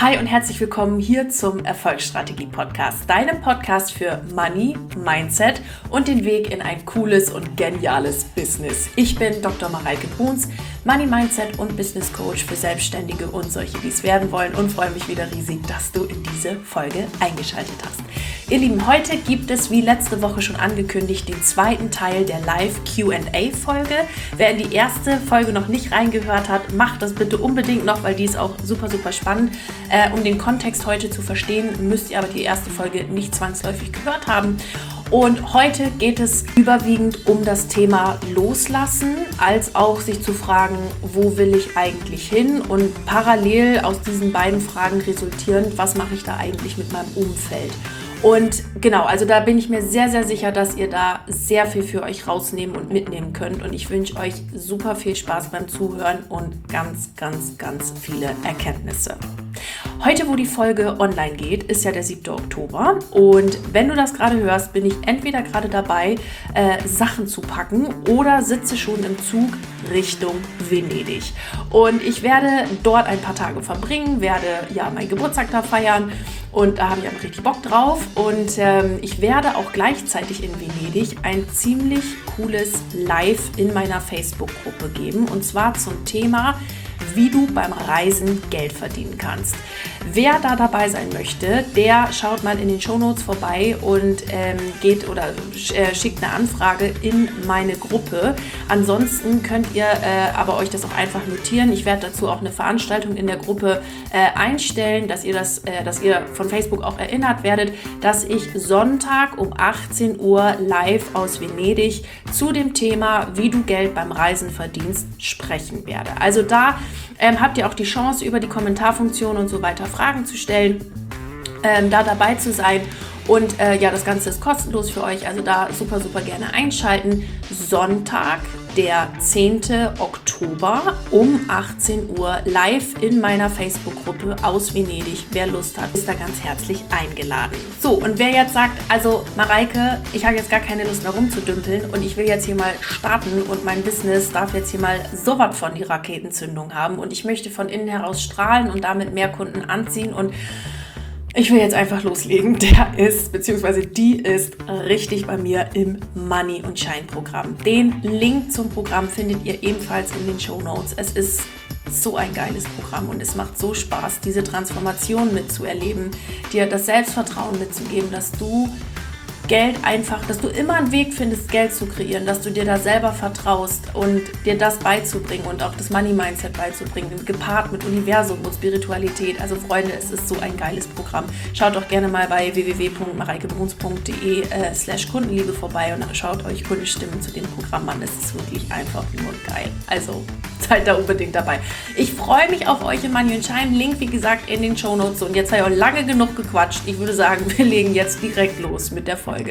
Hi und herzlich willkommen hier zum Erfolgsstrategie-Podcast, deinem Podcast für Money, Mindset und den Weg in ein cooles und geniales Business. Ich bin Dr. Mareike Bruns, Money, Mindset und Business Coach für Selbstständige und solche, die es werden wollen, und freue mich wieder riesig, dass du in diese Folge eingeschaltet hast. Ihr Lieben, heute gibt es, wie letzte Woche schon angekündigt, den zweiten Teil der Live-Q&A-Folge. Wer in die erste Folge noch nicht reingehört hat, macht das bitte unbedingt noch, weil die ist auch super, super spannend. Um den Kontext heute zu verstehen, müsst ihr aber die erste Folge nicht zwangsläufig gehört haben. Und heute geht es überwiegend um das Thema Loslassen, als auch sich zu fragen, wo will ich eigentlich hin? Und parallel aus diesen beiden Fragen resultierend, was mache ich da eigentlich mit meinem Umfeld? Und genau, also da bin ich mir sehr, sehr sicher, dass ihr da sehr viel für euch rausnehmen und mitnehmen könnt. Und ich wünsche euch super viel Spaß beim Zuhören und ganz, ganz, ganz viele Erkenntnisse. Heute, wo die Folge online geht, ist ja der 7. Oktober. Und wenn du das gerade hörst, bin ich entweder gerade dabei, Sachen zu packen oder sitze schon im Zug Richtung Venedig. Und ich werde dort ein paar Tage verbringen, werde ja meinen Geburtstag da feiern. Und da habe ich einfach richtig Bock drauf. Und ich werde auch gleichzeitig in Venedig ein ziemlich cooles Live in meiner Facebook-Gruppe geben. Und zwar zum Thema, wie du beim Reisen Geld verdienen kannst. Wer da dabei sein möchte, der schaut mal in den Shownotes vorbei und geht oder schickt eine Anfrage in meine Gruppe. Ansonsten könnt ihr aber euch das auch einfach notieren. Ich werde dazu auch eine Veranstaltung in der Gruppe einstellen, dass ihr von Facebook auch erinnert werdet, dass ich Sonntag um 18 Uhr live aus Venedig zu dem Thema, wie du Geld beim Reisen verdienst, sprechen werde. Also da habt ihr auch die Chance, über die Kommentarfunktion und so weiter Fragen zu stellen, da dabei zu sein. Und ja, das Ganze ist kostenlos für euch, also da super, super gerne einschalten. Sonntag, der 10. Oktober um 18 Uhr live in meiner Facebook-Gruppe aus Venedig. Wer Lust hat, ist da ganz herzlich eingeladen. So, und wer jetzt sagt, also Mareike, ich habe jetzt gar keine Lust mehr rumzudümpeln und ich will jetzt hier mal starten und mein Business darf jetzt hier mal sowas von die Raketenzündung haben und ich möchte von innen heraus strahlen und damit mehr Kunden anziehen und ich will jetzt einfach loslegen. Der ist, beziehungsweise die ist richtig bei mir im Money und Shine Programm. Den Link zum Programm findet ihr ebenfalls in den Shownotes. Es ist so ein geiles Programm und es macht so Spaß, diese Transformation mitzuerleben, dir das Selbstvertrauen mitzugeben, dass du dass du immer einen Weg findest, Geld zu kreieren, dass du dir da selber vertraust und dir das beizubringen und auch das Money-Mindset beizubringen, gepaart mit Universum und Spiritualität. Also Freunde, es ist so ein geiles Programm. Schaut doch gerne mal bei www.mareikebruns.de/Kundenliebe vorbei und schaut euch Kundenstimmen zu dem Programm an. Es ist wirklich einfach nur geil. Also seid da unbedingt dabei. Ich freue mich auf euch im Money und Shine. Link, wie gesagt, in den Shownotes. Und jetzt habe ich auch lange genug gequatscht. Ich würde sagen, wir legen jetzt direkt los mit der Folge.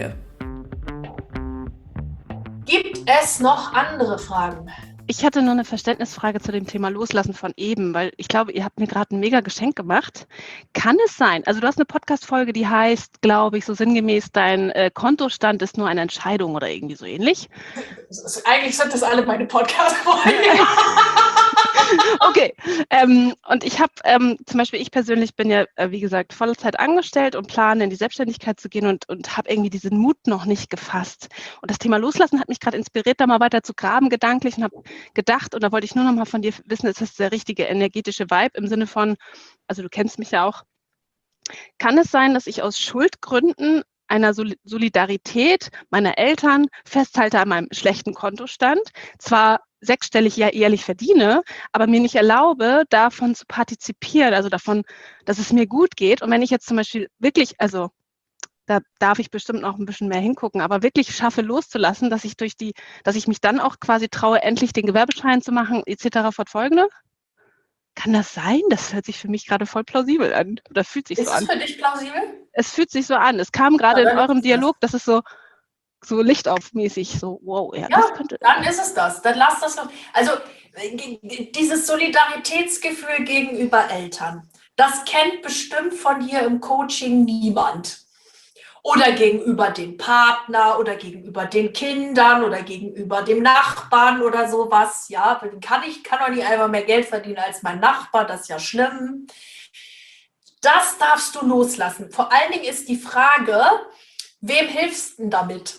Gibt es noch andere Fragen? Ich hatte nur eine Verständnisfrage zu dem Thema Loslassen von eben, weil ich glaube, ihr habt mir gerade ein mega Geschenk gemacht. Kann es sein, also du hast eine Podcast-Folge, die heißt, glaube ich, so sinngemäß, dein Kontostand ist nur eine Entscheidung oder irgendwie so ähnlich? Eigentlich sind das alle meine Podcast-Folgen. Okay, und ich habe zum Beispiel, ich persönlich bin ja, wie gesagt, Vollzeit angestellt und plane in die Selbstständigkeit zu gehen und habe irgendwie diesen Mut noch nicht gefasst. Und das Thema Loslassen hat mich gerade inspiriert, da mal weiter zu graben gedanklich und habe gedacht, und da wollte ich nur noch mal von dir wissen, ist das der richtige energetische Vibe im Sinne von, also du kennst mich ja auch, kann es sein, dass ich aus Schuldgründen einer Solidarität meiner Eltern festhalte an meinem schlechten Kontostand, zwar sechsstellig ja jährlich verdiene, aber mir nicht erlaube, davon zu partizipieren, also davon, dass es mir gut geht. Und wenn ich jetzt zum Beispiel wirklich, also da darf ich bestimmt noch ein bisschen mehr hingucken, aber wirklich schaffe loszulassen, dass ich mich dann auch quasi traue, endlich den Gewerbeschein zu machen, etc. fortfolgende? Kann das sein? Das hört sich für mich gerade voll plausibel an. Oder fühlt sich so an. Ist es für dich plausibel? Es fühlt sich so an. Es kam gerade in eurem Dialog, dass es so lichtaufmäßig, so wow. Ja, das könnte. Dann ist es das. Dann lass das noch. Also dieses Solidaritätsgefühl gegenüber Eltern, das kennt bestimmt von hier im Coaching niemand. Oder gegenüber dem Partner oder gegenüber den Kindern oder gegenüber dem Nachbarn oder sowas. Ja, kann doch nicht einmal mehr Geld verdienen als mein Nachbar, das ist ja schlimm. Das darfst du loslassen. Vor allen Dingen ist die Frage, wem hilfst du denn damit?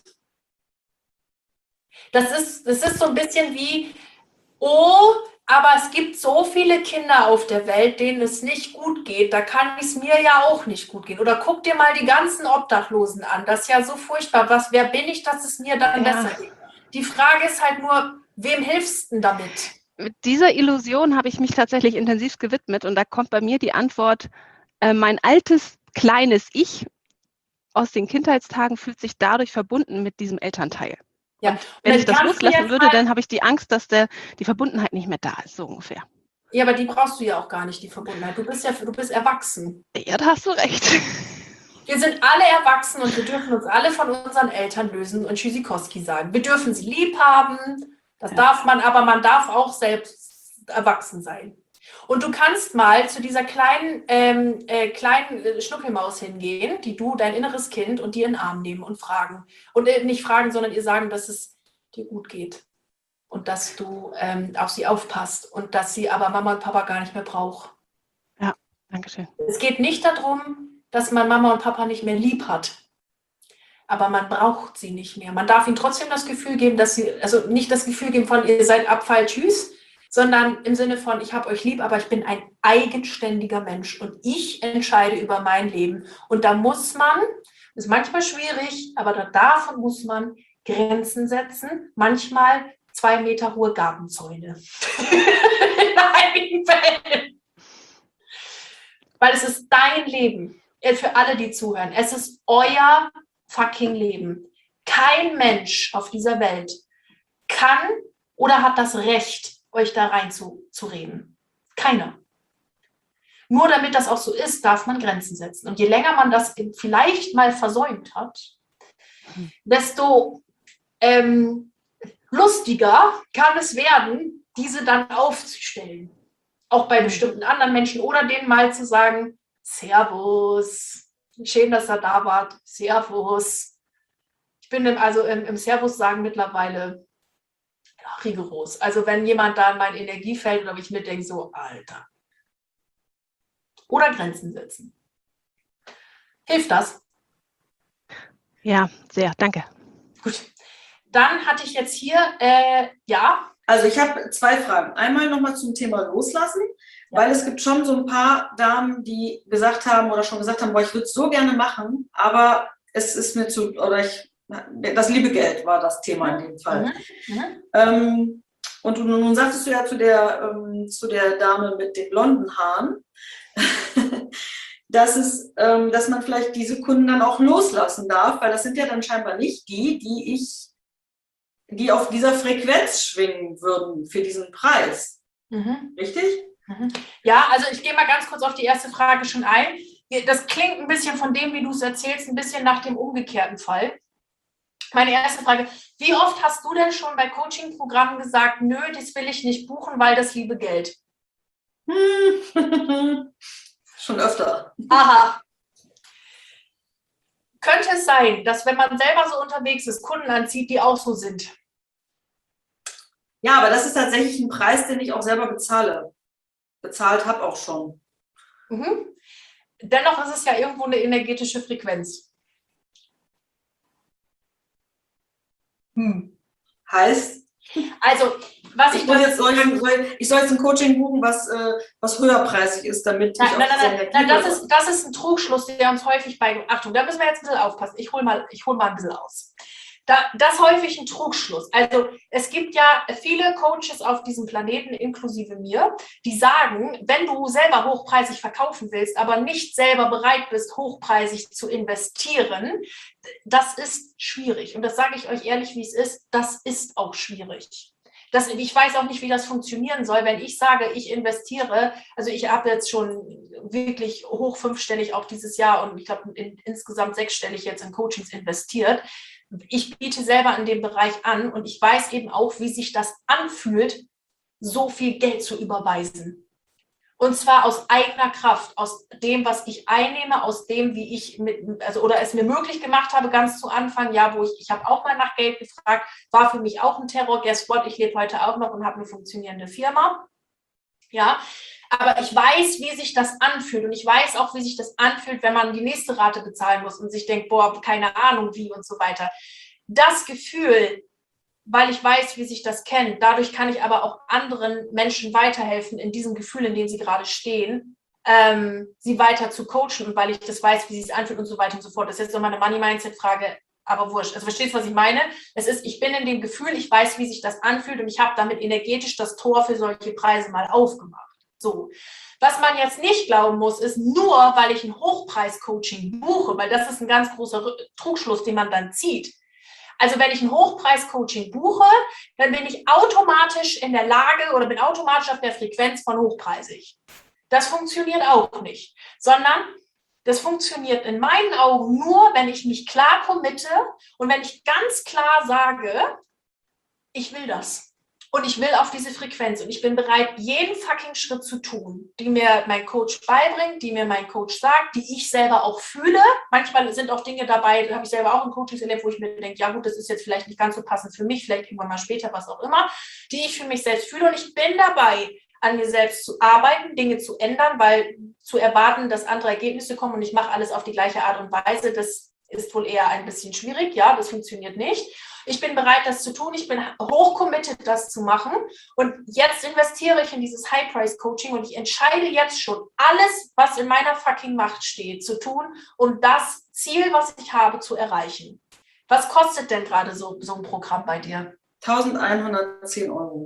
Das ist so ein bisschen wie, oh, aber es gibt so viele Kinder auf der Welt, denen es nicht gut geht. Da kann es mir ja auch nicht gut gehen. Oder guck dir mal die ganzen Obdachlosen an. Das ist ja so furchtbar. Wer bin ich, dass es mir dann besser geht? Die Frage ist halt nur, wem hilfst du denn damit? Mit dieser Illusion habe ich mich tatsächlich intensiv gewidmet und da kommt bei mir die Antwort, mein altes, kleines Ich aus den Kindheitstagen fühlt sich dadurch verbunden mit diesem Elternteil. Ja. Und wenn ich das loslassen würde, dann habe ich die Angst, dass die Verbundenheit nicht mehr da ist, so ungefähr. Ja, aber die brauchst du ja auch gar nicht, die Verbundenheit. Du bist erwachsen. Ja, da hast du recht. Wir sind alle erwachsen und wir dürfen uns alle von unseren Eltern lösen und Tschüssikowski sagen. Wir dürfen sie lieb haben, das darf man, aber man darf auch selbst erwachsen sein. Und du kannst mal zu dieser kleinen Schnuckelmaus hingehen, die du, dein inneres Kind, und die in den Arm nehmen und fragen. Und nicht fragen, sondern ihr sagen, dass es dir gut geht. Und dass du auf sie aufpasst. Und dass sie aber Mama und Papa gar nicht mehr braucht. Ja, danke schön. Es geht nicht darum, dass man Mama und Papa nicht mehr lieb hat. Aber man braucht sie nicht mehr. Man darf ihnen trotzdem das Gefühl geben, dass sie, also nicht das Gefühl geben von, ihr seid Abfall, tschüss, sondern im Sinne von, ich habe euch lieb, aber ich bin ein eigenständiger Mensch und ich entscheide über mein Leben. Und da muss man, ist manchmal schwierig, aber da darf und muss man Grenzen setzen, manchmal 2 Meter hohe Gartenzäune. In einigen Fällen. Weil es ist dein Leben, für alle, die zuhören. Es ist euer fucking Leben. Kein Mensch auf dieser Welt kann oder hat das Recht, euch da rein zu reden. Keiner. Nur damit das auch so ist, darf man Grenzen setzen. Und je länger man das vielleicht mal versäumt hat, desto lustiger kann es werden, diese dann aufzustellen. Auch bei bestimmten anderen Menschen oder denen mal zu sagen, Servus, schön, dass ihr da wart, Servus. Ich bin im Servus sagen mittlerweile rigoros. Also wenn jemand da in mein Energiefeld oder ich mir denke, so, Alter. Oder Grenzen setzen. Hilft das? Ja, sehr, danke. Gut. Dann hatte ich jetzt hier, Also ich habe 2 Fragen. Einmal nochmal zum Thema Loslassen, weil es gibt schon so ein paar Damen, die gesagt haben, boah, ich würde es so gerne machen, aber es ist mir das liebe Geld war das Thema in dem Fall. Und nun sagtest du ja zu der Dame mit den blonden Haaren, dass man vielleicht diese Kunden dann auch loslassen darf, weil das sind ja dann scheinbar nicht die auf dieser Frequenz schwingen würden für diesen Preis. Richtig? Ja, also ich gehe mal ganz kurz auf die erste Frage schon ein. Das klingt ein bisschen von dem, wie du es erzählst, ein bisschen nach dem umgekehrten Fall. Meine erste Frage, wie oft hast du denn schon bei Coaching-Programmen gesagt, nö, das will ich nicht buchen, weil das liebe Geld? Schon öfter. Aha. Könnte es sein, dass wenn man selber so unterwegs ist, Kunden anzieht, die auch so sind? Ja, aber das ist tatsächlich ein Preis, den ich auch selber bezahle. Bezahlt habe auch schon. Dennoch ist es ja irgendwo eine energetische Frequenz. Heißt? Also, was ich soll jetzt ein Coaching buchen, was höherpreisig ist, damit ich das ist ein Trugschluss, der uns häufig bei, Achtung, da müssen wir jetzt ein bisschen aufpassen. Ich hol mal ein bisschen aus. Das ist häufig ein Trugschluss. Also es gibt ja viele Coaches auf diesem Planeten, inklusive mir, die sagen, wenn du selber hochpreisig verkaufen willst, aber nicht selber bereit bist, hochpreisig zu investieren, das ist schwierig. Und das sage ich euch ehrlich, wie es ist, das ist auch schwierig. Ich weiß auch nicht, wie das funktionieren soll, wenn ich sage, ich investiere, also ich habe jetzt schon wirklich hoch 5-stellig auch dieses Jahr und ich glaube insgesamt 6-stellig jetzt in Coachings investiert. Ich biete selber in dem Bereich an und ich weiß eben auch, wie sich das anfühlt, so viel Geld zu überweisen. Und zwar aus eigener Kraft, aus dem, was ich einnehme, aus dem, wie ich oder es mir möglich gemacht habe, ganz zu Anfang, ja, wo ich habe auch mal nach Geld gefragt, war für mich auch ein Terror. Guess what? Ich lebe heute auch noch und habe eine funktionierende Firma. Ja, aber ich weiß, wie sich das anfühlt. Und ich weiß auch, wie sich das anfühlt, wenn man die nächste Rate bezahlen muss und sich denkt, boah, keine Ahnung wie und so weiter. Das Gefühl, weil ich weiß, wie sich das kennt, dadurch kann ich aber auch anderen Menschen weiterhelfen in diesem Gefühl, in dem sie gerade stehen, sie weiter zu coachen und weil ich das weiß, wie sie es anfühlt und so weiter und so fort. Das ist jetzt nochmal eine Money-Mindset-Frage, aber wurscht. Also verstehst du, was ich meine? Es ist, ich bin in dem Gefühl, ich weiß, wie sich das anfühlt und ich habe damit energetisch das Tor für solche Preise mal aufgemacht. So. Was man jetzt nicht glauben muss, ist nur, weil ich ein Hochpreis-Coaching buche, weil das ist ein ganz großer Trugschluss, den man dann zieht. Also wenn ich ein Hochpreis-Coaching buche, dann bin ich automatisch in der Lage oder bin automatisch auf der Frequenz von hochpreisig. Das funktioniert auch nicht, sondern das funktioniert in meinen Augen nur, wenn ich mich klar committe und wenn ich ganz klar sage, ich will das. Und ich will auf diese Frequenz und ich bin bereit, jeden fucking Schritt zu tun, die mir mein Coach beibringt, die mir mein Coach sagt, die ich selber auch fühle. Manchmal sind auch Dinge dabei, da habe ich selber auch ein Coaching erlebt, wo ich mir denke, ja gut, das ist jetzt vielleicht nicht ganz so passend für mich, vielleicht irgendwann mal später, was auch immer, die ich für mich selbst fühle. Und ich bin dabei, an mir selbst zu arbeiten, Dinge zu ändern, weil zu erwarten, dass andere Ergebnisse kommen und ich mache alles auf die gleiche Art und Weise, das ist wohl eher ein bisschen schwierig. Ja, das funktioniert nicht. Ich bin bereit, das zu tun. Ich bin hochcommitted, das zu machen. Und jetzt investiere ich in dieses High-Price-Coaching und ich entscheide jetzt schon, alles, was in meiner fucking Macht steht, zu tun, um das Ziel, was ich habe, zu erreichen. Was kostet denn gerade so ein Programm bei dir? 1.110 Euro.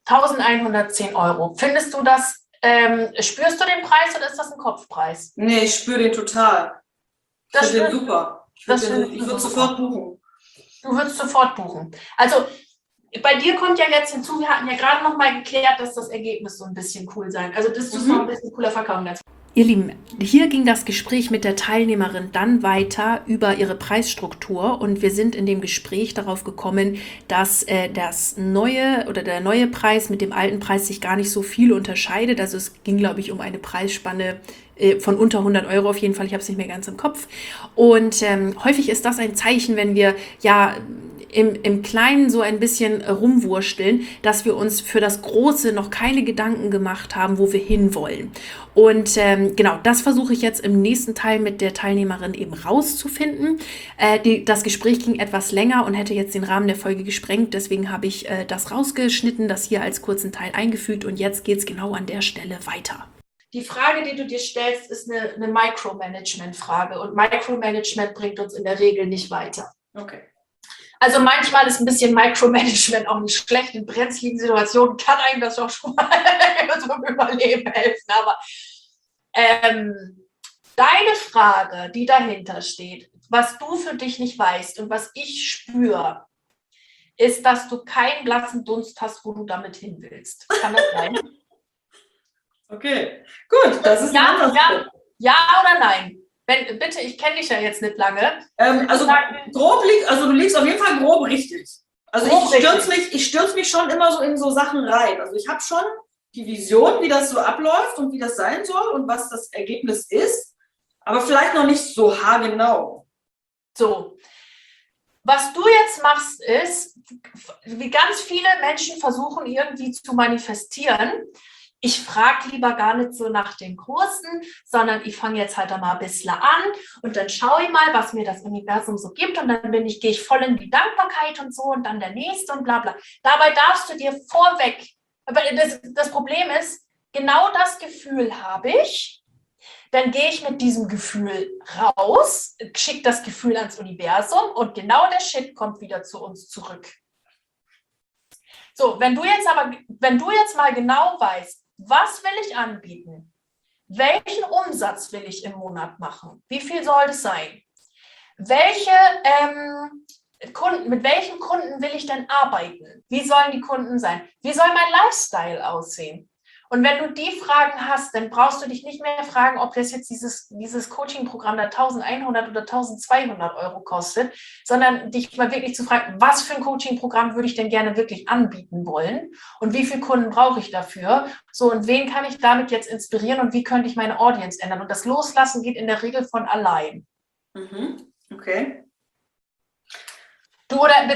1.110 Euro. Findest du das, spürst du den Preis oder ist das ein Kopfpreis? Nee, ich spüre den total. Ich finde den super. Ich würde sofort buchen. Du würdest sofort buchen. Also bei dir kommt ja jetzt hinzu, wir hatten ja gerade noch mal geklärt, dass das Ergebnis so ein bisschen cool sein. Also das ist noch ein bisschen cooler verkaufen dazu. Ihr Lieben, hier ging das Gespräch mit der Teilnehmerin dann weiter über ihre Preisstruktur und wir sind in dem Gespräch darauf gekommen, dass der neue Preis mit dem alten Preis sich gar nicht so viel unterscheidet. Also es ging, glaube ich, um eine Preisspanne von unter 100 Euro auf jeden Fall. Ich habe es nicht mehr ganz im Kopf. Und häufig ist das ein Zeichen, wenn wir ja im Kleinen so ein bisschen rumwursteln, dass wir uns für das Große noch keine Gedanken gemacht haben, wo wir hinwollen. Und genau, das versuche ich jetzt im nächsten Teil mit der Teilnehmerin eben rauszufinden. Das Gespräch ging etwas länger und hätte jetzt den Rahmen der Folge gesprengt. Deswegen habe ich das rausgeschnitten, das hier als kurzen Teil eingefügt und jetzt geht es genau an der Stelle weiter. Die Frage, die du dir stellst, ist eine Micromanagement-Frage und Micromanagement bringt uns in der Regel nicht weiter. Okay. Also manchmal ist ein bisschen Micromanagement auch nicht schlecht. In brenzligen Situationen kann einem das auch schon mal zum Überleben helfen. Aber deine Frage, die dahinter steht, was du für dich nicht weißt und was ich spüre, ist, dass du keinen blassen Dunst hast, wo du damit hin willst. Kann das sein? Okay, gut, das ist ja oder nein? Bitte, ich kenne dich ja jetzt nicht lange. Also du liegst auf jeden Fall grob richtig. Also ich stürze mich schon immer so in so Sachen rein. Also ich habe schon die Vision, wie das so abläuft und wie das sein soll und was das Ergebnis ist, aber vielleicht noch nicht so haargenau. So, was du jetzt machst ist, wie ganz viele Menschen versuchen irgendwie zu manifestieren, ich frage lieber gar nicht so nach den Kursen, sondern ich fange jetzt halt mal ein bisschen an und dann schaue ich mal, was mir das Universum so gibt und dann gehe ich voll in die Dankbarkeit und so und dann der nächste und bla bla. Dabei darfst du dir vorweg, aber das Problem ist, genau das Gefühl habe ich, dann gehe ich mit diesem Gefühl raus, schicke das Gefühl ans Universum und genau der Shit kommt wieder zu uns zurück. So, wenn du jetzt mal genau weißt, was will ich anbieten? Welchen Umsatz will ich im Monat machen? Wie viel soll das sein? Mit welchen Kunden will ich denn arbeiten? Wie sollen die Kunden sein? Wie soll mein Lifestyle aussehen? Und wenn du die Fragen hast, dann brauchst du dich nicht mehr fragen, ob das jetzt dieses Coaching-Programm da 1.100 oder 1.200 Euro kostet, sondern dich mal wirklich zu fragen, was für ein Coaching-Programm würde ich denn gerne wirklich anbieten wollen und wie viele Kunden brauche ich dafür? So, und wen kann ich damit jetzt inspirieren und wie könnte ich meine Audience ändern? Und das Loslassen geht in der Regel von allein. Okay.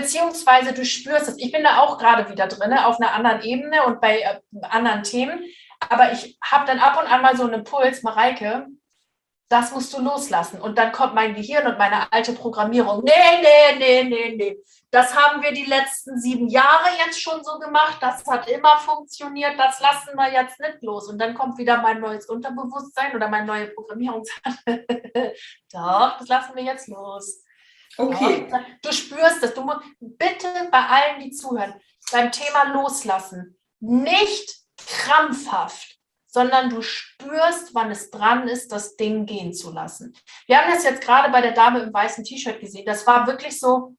Beziehungsweise du spürst es. Ich bin da auch gerade wieder drin, auf einer anderen Ebene und bei anderen Themen. aber ich habe dann ab und an mal so einen Impuls, Mareike, das musst du loslassen. Und dann kommt mein Gehirn und meine alte Programmierung. Nee. Das haben wir die letzten 7 Jahre jetzt schon so gemacht. Das hat immer funktioniert. Das lassen wir jetzt nicht los. Und dann kommt wieder mein neues Unterbewusstsein oder meine neue Programmierung. Doch, das lassen wir jetzt los. Okay. Doch, du spürst das. Du musst bitte bei allen, die zuhören, beim Thema Loslassen nicht krampfhaft, sondern du spürst, wann es dran ist, das Ding gehen zu lassen. Wir haben das jetzt gerade bei der Dame im weißen T-Shirt gesehen. Das war wirklich so,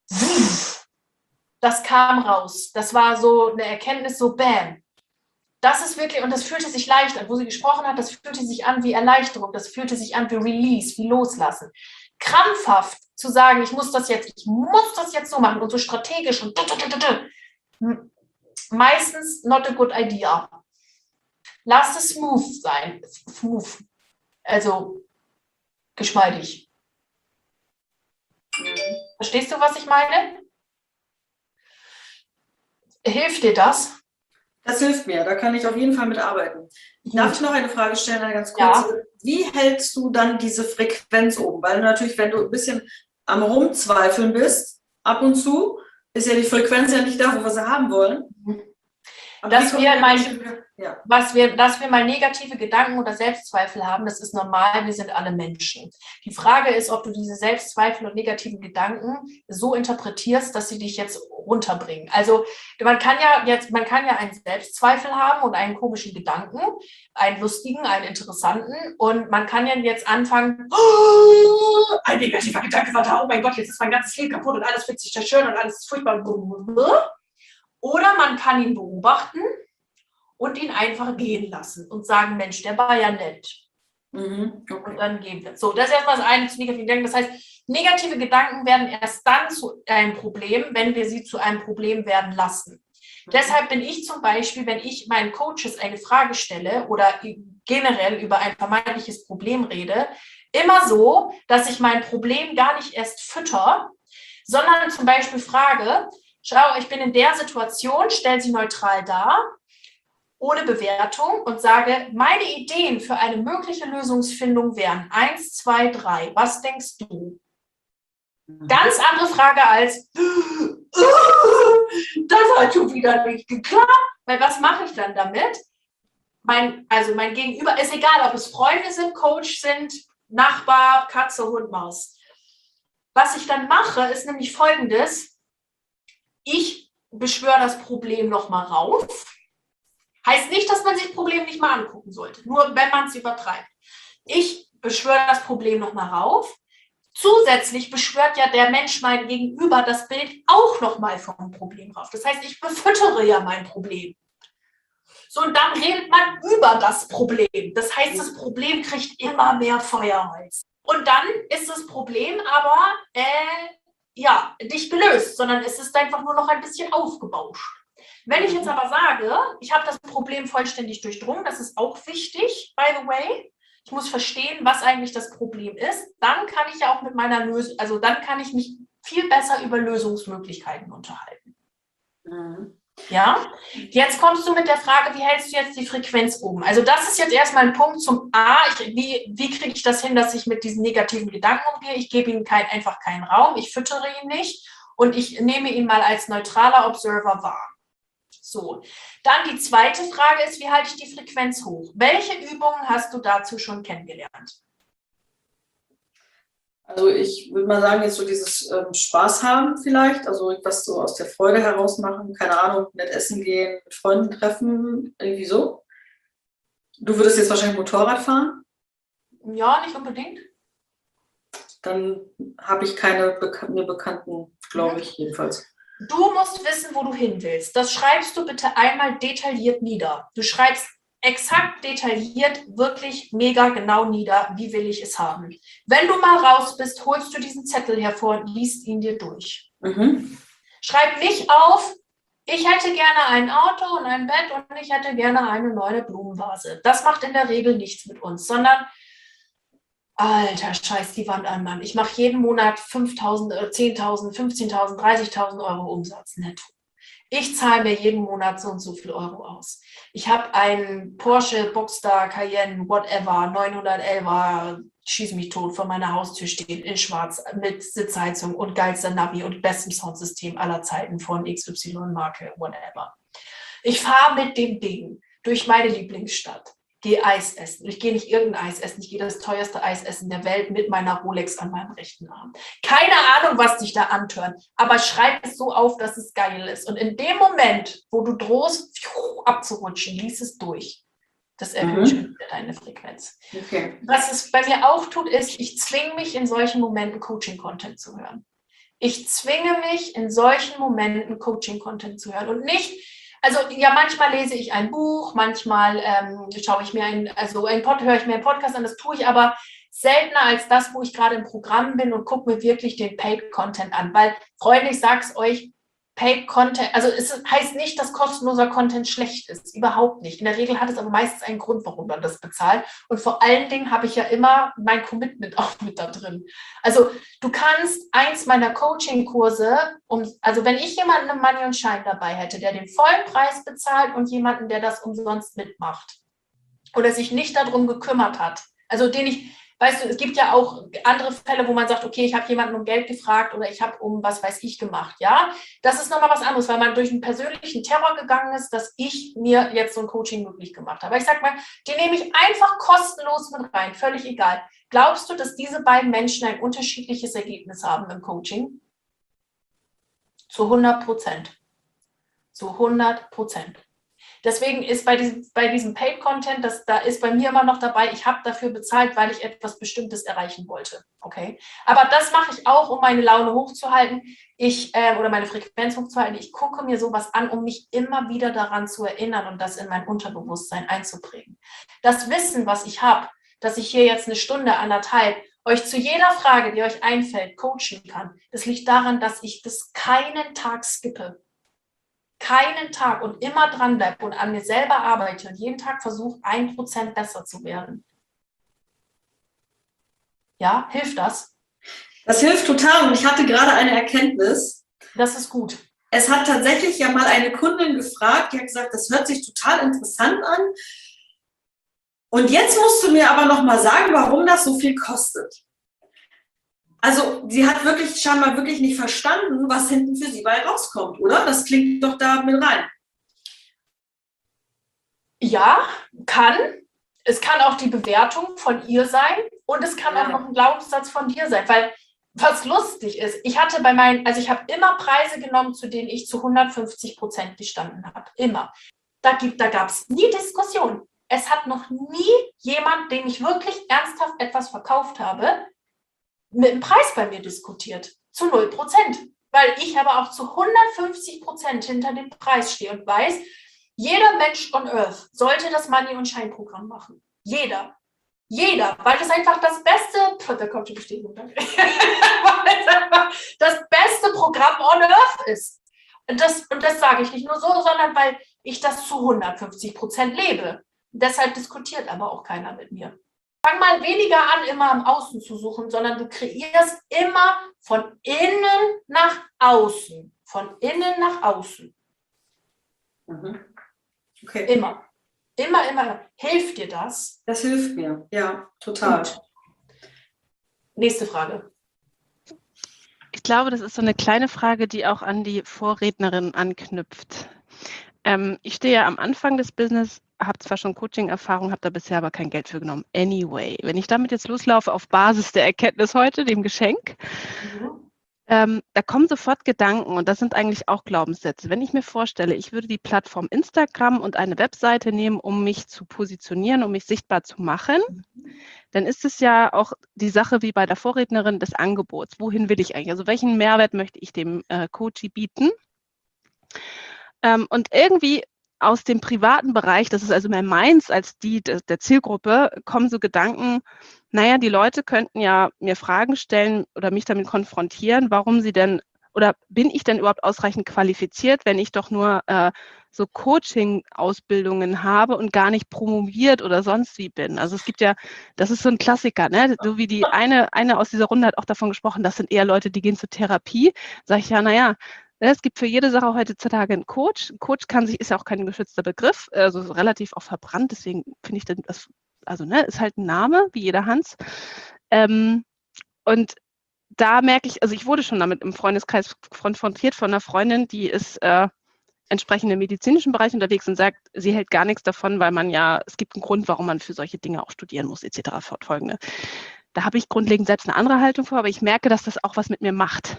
das kam raus. Das war so eine Erkenntnis, so bam. Das ist wirklich, und das fühlte sich leicht an, wo sie gesprochen hat, das fühlte sich an wie Erleichterung, das fühlte sich an wie Release, wie Loslassen. Krampfhaft zu sagen, ich muss das jetzt so machen und so strategisch und meistens not a good idea. Lass es smooth sein. Smooth. Also geschmeidig. Verstehst du, was ich meine? Hilft dir das? Das hilft mir, da kann ich auf jeden Fall mitarbeiten. Darf ich noch eine Frage stellen, eine ganz kurze? Ja. Wie hältst du dann diese Frequenz oben? Weil natürlich, wenn du ein bisschen am Rumzweifeln bist, ab und zu, ist ja die Frequenz ja nicht da, wo wir sie haben wollen. Dass wir mal negative Gedanken oder Selbstzweifel haben, das ist normal, wir sind alle Menschen. Die Frage ist, ob du diese Selbstzweifel und negativen Gedanken so interpretierst, dass sie dich jetzt runterbringen. Also man kann ja einen Selbstzweifel haben und einen komischen Gedanken, einen lustigen, einen interessanten, und man kann ja jetzt anfangen, ein negativer Gedanke war da, oh mein Gott, jetzt ist mein ganzes Leben kaputt und alles fühlt sich schön und alles ist furchtbar. Oder man kann ihn beobachten und ihn einfach gehen lassen und sagen, Mensch, der war ja nett. Okay. Und dann gehen wir. So, das ist erstmal das eine zu negativen Gedanken. Das heißt, negative Gedanken werden erst dann zu einem Problem, wenn wir sie zu einem Problem werden lassen. Deshalb bin ich zum Beispiel, wenn ich meinen Coaches eine Frage stelle oder generell über ein vermeintliches Problem rede, immer so, dass ich mein Problem gar nicht erst fütter, sondern zum Beispiel frage, schau, ich bin in der Situation, stell sie neutral dar, ohne Bewertung, und sage, meine Ideen für eine mögliche Lösungsfindung wären 1, 2, 3. Was denkst du? Ganz andere Frage als, das hat schon wieder nicht geklappt. Weil was mache ich dann damit? Mein Gegenüber, ist egal, ob es Freunde sind, Coach sind, Nachbar, Katze, Hund, Maus. Was ich dann mache, ist nämlich Folgendes. Ich beschwöre das Problem nochmal rauf. Heißt nicht, dass man sich das Problem nicht mal angucken sollte, nur wenn man es übertreibt. Ich beschwöre das Problem nochmal rauf. Zusätzlich beschwört ja der Mensch mein Gegenüber das Bild auch nochmal vom Problem rauf. Das heißt, ich befüttere ja mein Problem. So, und dann redet man über das Problem. Das heißt, das Problem kriegt immer mehr Feuerholz. Und dann ist das Problem aber nicht gelöst, sondern es ist einfach nur noch ein bisschen aufgebauscht. Wenn ich jetzt aber sage, ich habe das Problem vollständig durchdrungen, das ist auch wichtig, by the way. Ich muss verstehen, was eigentlich das Problem ist. Dann kann ich ja auch mit meiner Lösung, also dann kann ich mich viel besser über Lösungsmöglichkeiten unterhalten. Mhm. Ja, jetzt kommst du mit der Frage, wie hältst du jetzt die Frequenz oben? Also das ist jetzt erstmal ein Punkt zum wie kriege ich das hin, dass ich mit diesen negativen Gedanken umgehe? Ich gebe ihnen einfach keinen Raum, ich füttere ihn nicht und ich nehme ihn mal als neutraler Observer wahr. So, dann die zweite Frage ist, wie halte ich die Frequenz hoch? Welche Übungen hast du dazu schon kennengelernt? Also ich würde mal sagen, jetzt so dieses Spaß haben vielleicht, also etwas so aus der Freude heraus machen, keine Ahnung, nett essen gehen, mit Freunden treffen, irgendwie so. Du würdest jetzt wahrscheinlich Motorrad fahren? Ja, nicht unbedingt. Dann habe ich keine mir Bekannten, glaube ich, jedenfalls. Du musst wissen, wo du hin willst. Das schreibst du bitte einmal detailliert nieder. Du schreibst exakt detailliert, wirklich mega genau nieder, wie will ich es haben. Wenn du mal raus bist, holst du diesen Zettel hervor und liest ihn dir durch. Mhm. Schreib nicht auf, ich hätte gerne ein Auto und ein Bett und ich hätte gerne eine neue Blumenvase. Das macht in der Regel nichts mit uns, sondern alter, scheiß die Wand an, Mann. Ich mache jeden Monat 5.000, 10.000, 15.000, 30.000 Euro Umsatz netto. Ich zahle mir jeden Monat so und so viel Euro aus. Ich habe einen Porsche Boxster Cayenne, whatever, 911er, schieß mich tot, vor meiner Haustür stehen, in schwarz, mit Sitzheizung und geilster Navi und bestem Soundsystem aller Zeiten von XY-Marke, whatever. Ich fahre mit dem Ding durch meine Lieblingsstadt, gehe Eis essen. Ich gehe nicht irgendein Eis essen, ich gehe das teuerste Eis essen der Welt mit meiner Rolex an meinem rechten Arm. Keine Ahnung, was dich da antört, aber schreib es so auf, dass es geil ist. Und in dem Moment, wo du drohst, abzurutschen, lies es durch. Das erhöht schon wieder deine Frequenz. Okay. Was es bei mir auch tut, ist, ich zwinge mich in solchen Momenten Coaching-Content zu hören. Ich zwinge mich in solchen Momenten Coaching-Content zu hören und nicht, also ja, manchmal lese ich ein Buch, manchmal höre ich mir einen Podcast an, das tue ich aber seltener als das, wo ich gerade im Programm bin und gucke mir wirklich den Paid-Content an, weil, Freunde, ich sag's euch, Paid-Content, also es heißt nicht, dass kostenloser Content schlecht ist, überhaupt nicht. In der Regel hat es aber meistens einen Grund, warum man das bezahlt und vor allen Dingen habe ich ja immer mein Commitment auch mit da drin. Also du kannst eins meiner Coaching-Kurse, also wenn ich jemanden im Money und Shine dabei hätte, der den vollen Preis bezahlt und jemanden, der das umsonst mitmacht oder sich nicht darum gekümmert hat, also weißt du, es gibt ja auch andere Fälle, wo man sagt, okay, ich habe jemanden um Geld gefragt oder ich habe um was weiß ich gemacht, ja. Das ist nochmal was anderes, weil man durch einen persönlichen Terror gegangen ist, dass ich mir jetzt so ein Coaching möglich gemacht habe. Aber ich sag mal, die nehme ich einfach kostenlos mit rein, völlig egal. Glaubst du, dass diese beiden Menschen ein unterschiedliches Ergebnis haben im Coaching? Zu 100%. Zu 100%. Deswegen ist bei diesem Paid-Content, da ist bei mir immer noch dabei, ich habe dafür bezahlt, weil ich etwas Bestimmtes erreichen wollte. Okay? Aber das mache ich auch, um meine Laune hochzuhalten, oder meine Frequenz hochzuhalten. Ich gucke mir sowas an, um mich immer wieder daran zu erinnern und das in mein Unterbewusstsein einzuprägen. Das Wissen, was ich habe, dass ich hier jetzt eine Stunde, anderthalb euch zu jeder Frage, die euch einfällt, coachen kann, das liegt daran, dass ich das keinen Tag skippe. Keinen Tag und immer dranbleibe und an mir selber arbeite und jeden Tag versuche, 1% besser zu werden. Ja, hilft das? Das hilft total und ich hatte gerade eine Erkenntnis. Das ist gut. Es hat tatsächlich ja mal eine Kundin gefragt, die hat gesagt, das hört sich total interessant an. Und jetzt musst du mir aber noch mal sagen, warum das so viel kostet. Also sie hat scheinbar wirklich nicht verstanden, was hinten für sie bei rauskommt, oder? Das klingt doch da mit rein. Ja, kann. Es kann auch die Bewertung von ihr sein und es kann auch noch ein Glaubenssatz von dir sein, weil was lustig ist, ich habe immer Preise genommen, zu denen ich zu 150% gestanden habe. Immer. Da gab es nie Diskussion. Es hat noch nie jemand, dem ich wirklich ernsthaft etwas verkauft habe, mit dem Preis bei mir diskutiert. Zu 0%. Weil ich aber auch zu 150% hinter dem Preis stehe und weiß, jeder Mensch on Earth sollte das Money- und Shine-Programm machen. Jeder. Jeder. Weil das einfach das beste, da kommt die Bestätigung, danke. Weil es einfach das beste Programm on Earth ist. Und das sage ich nicht nur so, sondern weil ich das zu 150% lebe. Deshalb diskutiert aber auch keiner mit mir. Fang mal weniger an, immer am Außen zu suchen, sondern du kreierst immer von innen nach außen. Von innen nach außen. Okay. Immer. Immer. Hilft dir das? Das hilft mir, ja, total. Gut. Nächste Frage. Ich glaube, das ist so eine kleine Frage, die auch an die Vorrednerin anknüpft. Ich stehe ja am Anfang des Business, habe zwar schon Coaching-Erfahrung, habe da bisher aber kein Geld für genommen. Anyway, wenn ich damit jetzt loslaufe auf Basis der Erkenntnis heute, dem Geschenk, da kommen sofort Gedanken und das sind eigentlich auch Glaubenssätze. Wenn ich mir vorstelle, ich würde die Plattform Instagram und eine Webseite nehmen, um mich zu positionieren, um mich sichtbar zu machen, dann ist es ja auch die Sache wie bei der Vorrednerin des Angebots. Wohin will ich eigentlich? Also welchen Mehrwert möchte ich dem Coachie bieten? Und irgendwie aus dem privaten Bereich, das ist also mehr meins als die der Zielgruppe, kommen so Gedanken, naja, die Leute könnten ja mir Fragen stellen oder mich damit konfrontieren, warum sie denn, oder bin ich denn überhaupt ausreichend qualifiziert, wenn ich doch nur so Coaching-Ausbildungen habe und gar nicht promoviert oder sonst wie bin. Also es gibt ja, das ist so ein Klassiker, ne? So wie die eine aus dieser Runde hat auch davon gesprochen, das sind eher Leute, die gehen zur Therapie. Sag ich ja, naja, Es gibt für jede Sache heutzutage einen Coach. Ein Coach ist ja auch kein geschützter Begriff, also relativ auch verbrannt, deswegen finde ich das, ist halt ein Name, wie jeder Hans. Und da merke ich, also ich wurde schon damit im Freundeskreis konfrontiert von einer Freundin, die ist entsprechend im medizinischen Bereich unterwegs und sagt, sie hält gar nichts davon, weil es gibt einen Grund, warum man für solche Dinge auch studieren muss, etc. fortfolgende. Da habe ich grundlegend selbst eine andere Haltung vor, aber ich merke, dass das auch was mit mir macht.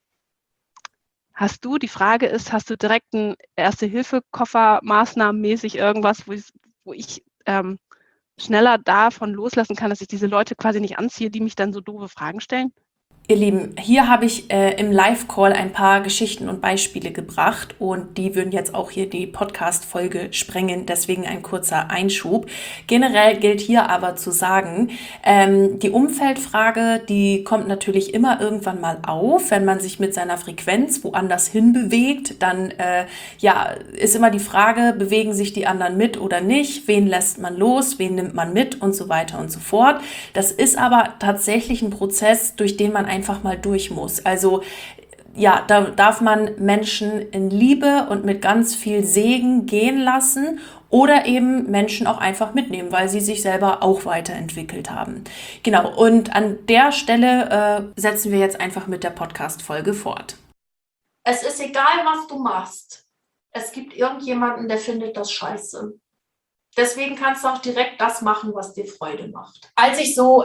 Die Frage ist, hast du direkt einen Erste-Hilfe-Koffer, maßnahmenmäßig irgendwas, wo ich schneller davon loslassen kann, dass ich diese Leute quasi nicht anziehe, die mich dann so doofe Fragen stellen? Ihr Lieben, hier habe ich im Live-Call ein paar Geschichten und Beispiele gebracht und die würden jetzt auch hier die Podcast-Folge sprengen, deswegen ein kurzer Einschub. Generell gilt hier aber zu sagen, die Umfeldfrage, die kommt natürlich immer irgendwann mal auf, wenn man sich mit seiner Frequenz woanders hin bewegt, dann ist immer die Frage, bewegen sich die anderen mit oder nicht, wen lässt man los, wen nimmt man mit und so weiter und so fort. Das ist aber tatsächlich ein Prozess, durch den man einfach mal durch muss. Also ja, da darf man Menschen in Liebe und mit ganz viel Segen gehen lassen oder eben Menschen auch einfach mitnehmen, weil sie sich selber auch weiterentwickelt haben. Genau, und an der Stelle setzen wir jetzt einfach mit der Podcast-Folge fort. Es ist egal, was du machst. Es gibt irgendjemanden, der findet das scheiße. Deswegen kannst du auch direkt das machen, was dir Freude macht. Als ich so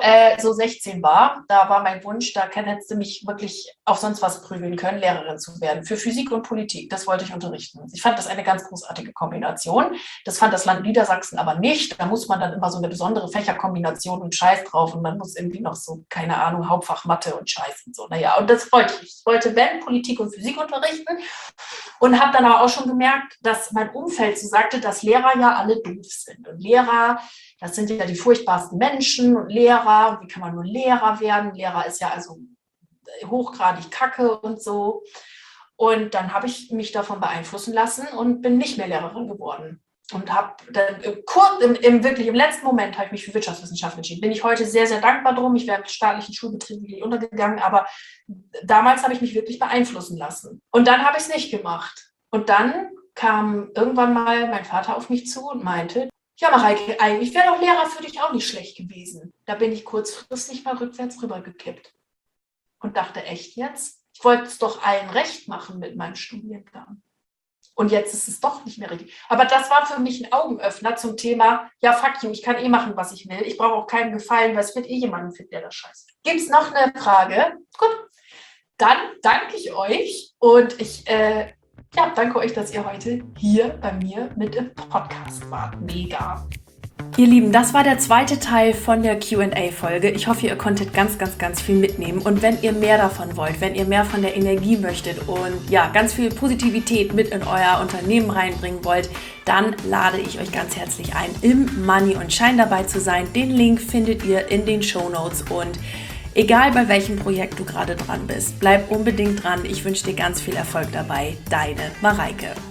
16 war, da war mein Wunsch, da hättest du mich wirklich auf sonst was prügeln können, Lehrerin zu werden. Für Physik und Politik, das wollte ich unterrichten. Ich fand das eine ganz großartige Kombination. Das fand das Land Niedersachsen aber nicht. Da muss man dann immer so eine besondere Fächerkombination und Scheiß drauf und man muss irgendwie noch so, keine Ahnung, Hauptfach Mathe und Scheiß und so. Naja, und das wollte ich. Ich wollte Politik und Physik unterrichten und habe dann aber auch schon gemerkt, dass mein Umfeld so sagte, dass Lehrer ja alle doof sind. Und Lehrer, das sind ja die furchtbarsten Menschen und Lehrer, wie kann man nur Lehrer werden? Lehrer ist ja also hochgradig Kacke und so. Und dann habe ich mich davon beeinflussen lassen und bin nicht mehr Lehrerin geworden. Und habe dann wirklich im letzten Moment habe ich mich für Wirtschaftswissenschaft entschieden. Bin ich heute sehr, sehr dankbar drum. Ich wäre im staatlichen Schulbetrieb wirklich untergegangen, aber damals habe ich mich wirklich beeinflussen lassen. Und dann habe ich es nicht gemacht. Und dann kam irgendwann mal mein Vater auf mich zu und meinte, ja, Mareike, eigentlich wäre doch Lehrer für dich auch nicht schlecht gewesen. Da bin ich kurzfristig mal rückwärts rübergekippt und dachte, echt jetzt? Ich wollte es doch allen recht machen mit meinem Studienplan. Und jetzt ist es doch nicht mehr richtig. Aber das war für mich ein Augenöffner zum Thema, ja, fuck you, ich kann machen, was ich will. Ich brauche auch keinen Gefallen, weil es wird jemanden finden, der das scheiße. Gibt es noch eine Frage? Gut, dann danke ich euch und ich danke euch, dass ihr heute hier bei mir mit im Podcast wart. Mega. Ihr Lieben, das war der zweite Teil von der Q&A-Folge. Ich hoffe, ihr konntet ganz, ganz, ganz viel mitnehmen. Und wenn ihr mehr davon wollt, wenn ihr mehr von der Energie möchtet und ja, ganz viel Positivität mit in euer Unternehmen reinbringen wollt, dann lade ich euch ganz herzlich ein, im Money und Shine dabei zu sein. Den Link findet ihr in den Shownotes und egal bei welchem Projekt du gerade dran bist, bleib unbedingt dran. Ich wünsche dir ganz viel Erfolg dabei. Deine Mareike.